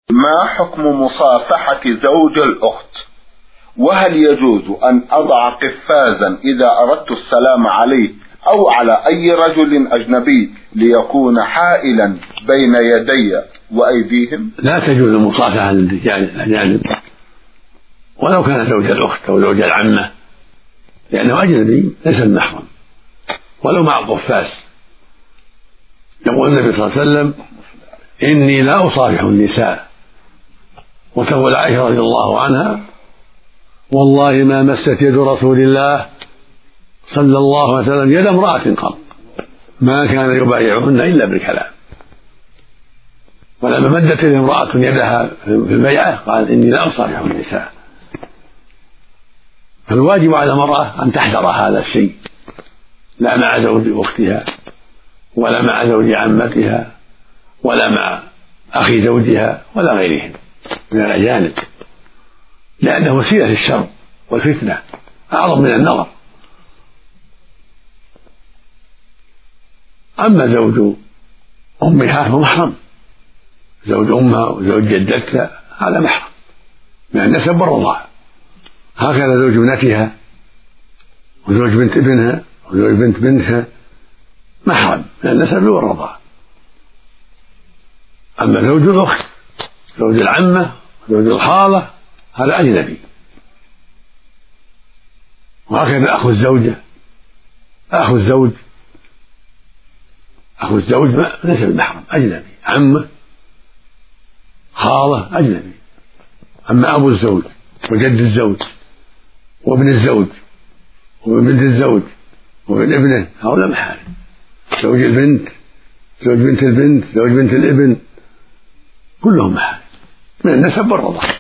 ما حكم مصافحة زوج الأخت؟ وهل يجوز أن أضع قفازا إذا أردت السلام عليه أو على أي رجل أجنبي ليكون حائلا بين يدي وأيديهم؟ لا تجوز المصافحة للرجال الأجانب ولو كان زوج الأخت أو زوج العمة، لأنه أجنبي ليس المحرم ولو مع القفاز. يقول النبي صلى الله عليه وسلم: إني لا أصافح النساء. وتقول عائشة رضي الله عنها: والله ما مست يد رسول الله صلى الله عليه وسلم يد امرأة قط، ما كان يبايعهن إلا بالكلام. ولما مدت امرأة يدها في البيعة قال: إني لا أصافح النساء. فالواجب على المرأة أن تحذر هذا الشيء، لا مع زوج أختها ولا مع زوج عمتها ولا مع أخي زوجها ولا غيرهم من الأجانب، لأنه وسيلة الشر والفتنة أعظم من النظر. أما زوج أمها فهو محرم، زوج أمها وزوج جدتها هذا محرم من النسب والرضاعة. هكذا زوج ابنتها وزوج بنت ابنها وزوج بنت بنتها محرم من النسب والرضاعة. أما زوج الأخت زوج العمة زوج الخالة هذا أجنبي. وهكذا أخو الزوجة أخو الزوج ليس المحرم، أجنبي، عمه خالة أجنبي. أما أبو الزوج وجد الزوج وابن الزوج وابن بنت الزوج وابن ابنه هؤلاء محارم. زوج البنت زوج بنت البنت زوج بنت الابن كلهم محارم من النسب والرضاعة.